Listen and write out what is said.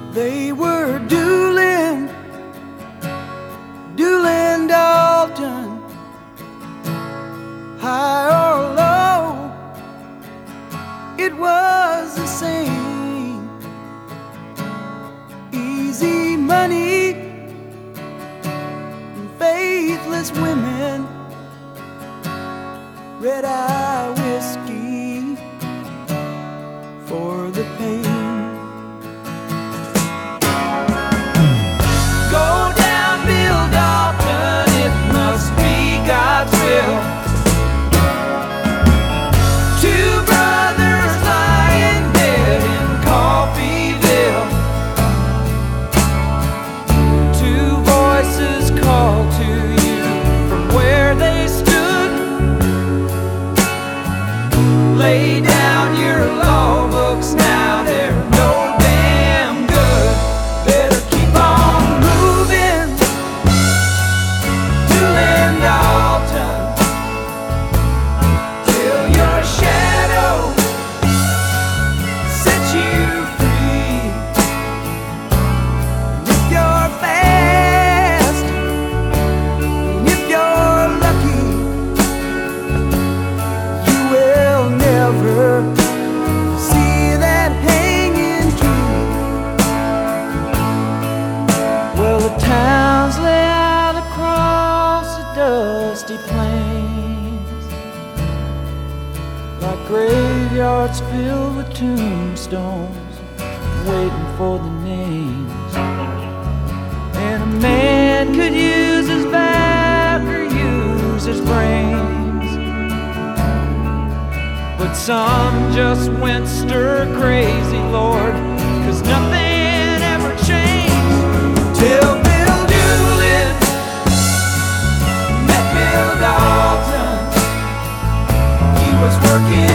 They were dueling Dalton, high or low, it was the same. Easy money and faithless women, red-eye whiskey for the pain. Go down, Bill Dalton, it must be God's will. Two brothers lying dead in Coffeeville. Two voices call to you from where they stood. Lay down your law books now, they're no damn good. Better keep on moving, Doolin Dalton, till your shadow sets you free. And if you're fast, and if you're lucky, you will never see that hanging tree. Well, the towns lay out across the dusty plains, like graveyards filled with tombstones, waiting for the names. And a man could use his back or use his brains, but some just went stir crazy, Lord, 'cause nothing ever changed till Bill Doolin met Bill Dalton. He was working